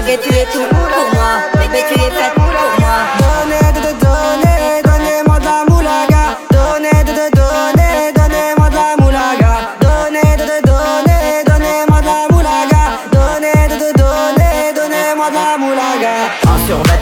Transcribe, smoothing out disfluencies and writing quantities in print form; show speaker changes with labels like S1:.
S1: bébé tu es tout pour moi, bébé tu es faite pour moi.
S2: Donnez-moi de la moulaga. Donnez-moi de la moulaga. Donnez-moi de la moulaga. Donnez-moi de la moulaga.
S3: En survêt